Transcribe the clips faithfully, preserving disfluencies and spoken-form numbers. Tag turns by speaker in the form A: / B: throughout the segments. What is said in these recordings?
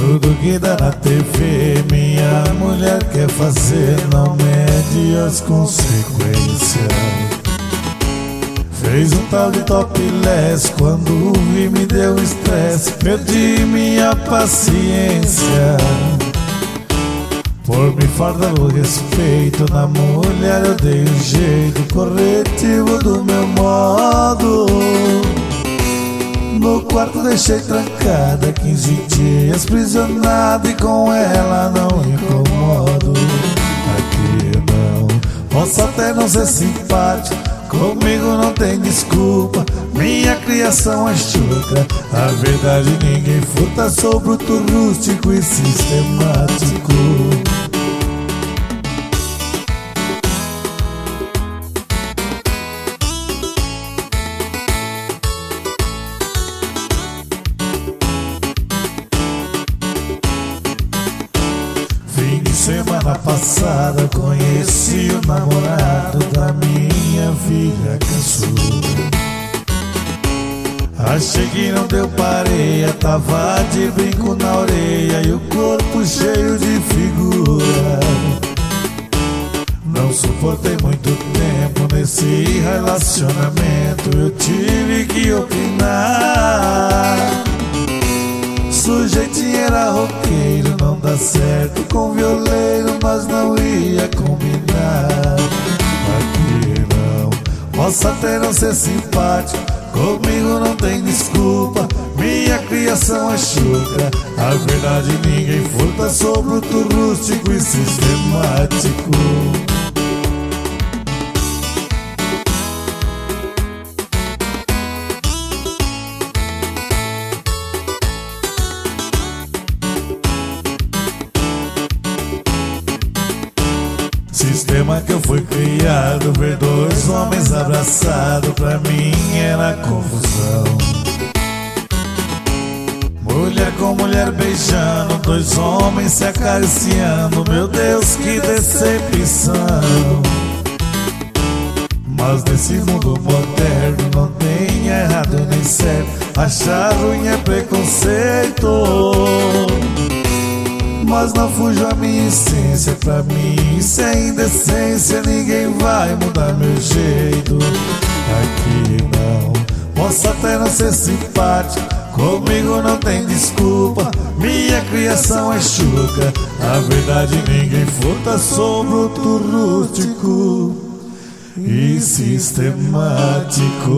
A: Tudo que dá na T V minha mulher quer fazer, não mede as consequências. Fez um tal de topless, quando vi me deu estresse, perdi minha paciência. Por me falta o respeito na mulher eu dei um jeito corretivo do meu modo. No quarto deixei trancada quinze dias prisionada e com ela não incomodo. Aqui não, posso até não ser simpático, comigo não tem desculpa, minha criação é chucra. A verdade ninguém furta, sou bruto, rústico e sistemático. Semana passada conheci o namorado da minha filha caçula. Achei que não deu pareia, tava de brinco na orelha e o corpo cheio de figura. Não suportei muito tempo nesse relacionamento, eu tive que opinar. Sujeitinho era roqueiro, não dá certo com violeiro, nós não ia combinar. Aqui não, posso até não ser simpático, comigo não tem desculpa, minha criação é chucra. A verdade ninguém furta, sou bruto, rústico e sistemático. Sistema que eu fui criado, ver dois homens abraçados, pra mim era confusão. Mulher com mulher beijando, dois homens se acariciando, meu Deus, que decepção. Mas nesse mundo moderno não tem errado nem certo, achar ruim é preconceito. Mas não fujo a minha essência, pra mim sem indecência ninguém vai mudar meu jeito. Aqui não, posso até não ser simpático, comigo não tem desculpa, minha criação é chucra. A verdade ninguém furta, sou bruto, rústico e sistemático.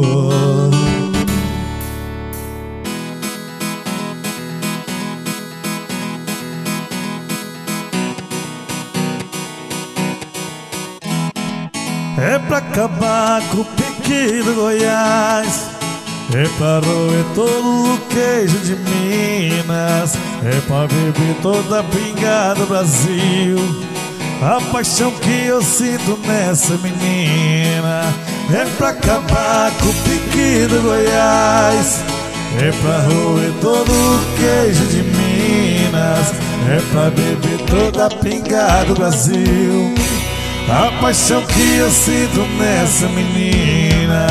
A: É pra acabar com o pique do Goiás, é pra roer todo o queijo de Minas, é pra beber toda a pinga do Brasil. A paixão que eu sinto nessa menina é pra acabar com o pique do Goiás, é pra roer todo o queijo de Minas, é pra beber toda a pinga do Brasil. A paixão que eu sinto nessa menina.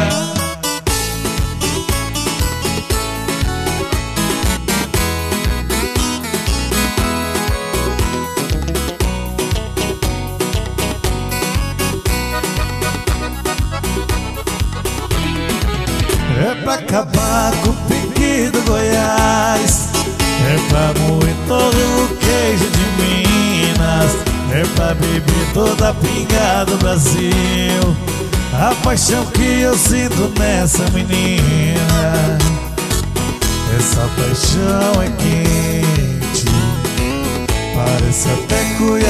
A: É pra acabar com o pique do Goiás, é pra moer todo o queijo de Minas, é pra beber toda a pinga do Brasil. A paixão que eu sinto nessa menina, essa paixão é quente, parece até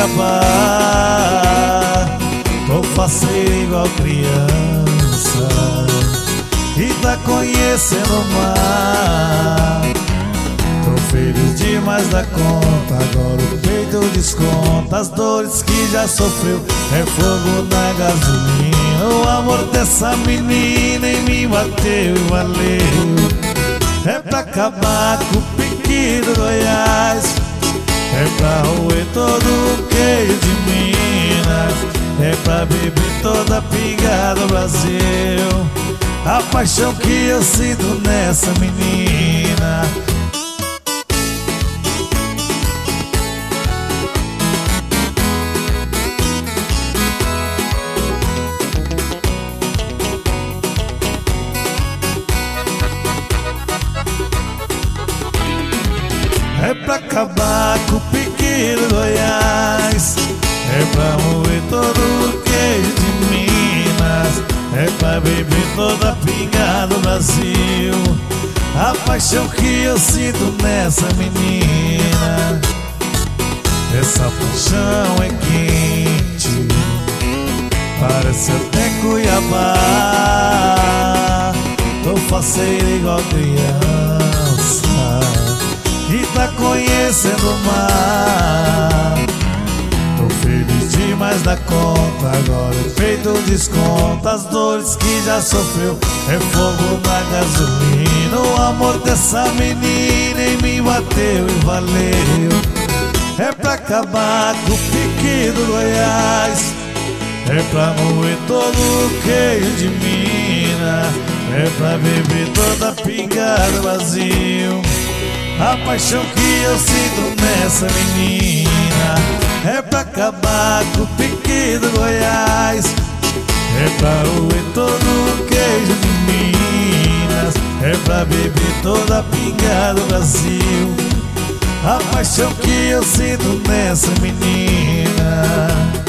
A: Cuiabá. Tô faceiro igual criança e tá conhecendo o mar. Tô feliz demais da conta, agora o peito desconta as dores que já sofreu. É fogo na gasolina, o amor dessa menina em mim bateu e valeu. É pra acabar com o pique do Goiás, é pra roer todo o queijo de Minas, é pra beber toda a pinga do Brasil. A paixão que eu sinto nessa menina. acabar com o pique do Goiás, é pra moer todo o queijo de Minas, é pra beber toda a pinga do Brasil. A paixão que eu sinto nessa menina, essa paixão é quente, parece até Cuiabá. Tô faceiro igual criança que tá conhecendo o mar. Tô feliz demais da conta, agora é feito o desconto. As dores que já sofreu é fogo na gasolina. O amor dessa menina em mim bateu e valeu. É pra acabar com o pique do Goiás, é pra moer todo o queijo de Minas, é pra beber toda a pinga do Brasil. A paixão que eu sinto nessa menina, é pra acabar com o pique do Goiás, é pra moer todo o queijo de Minas, é pra beber toda a pinga do Brasil. A paixão que eu sinto nessa menina.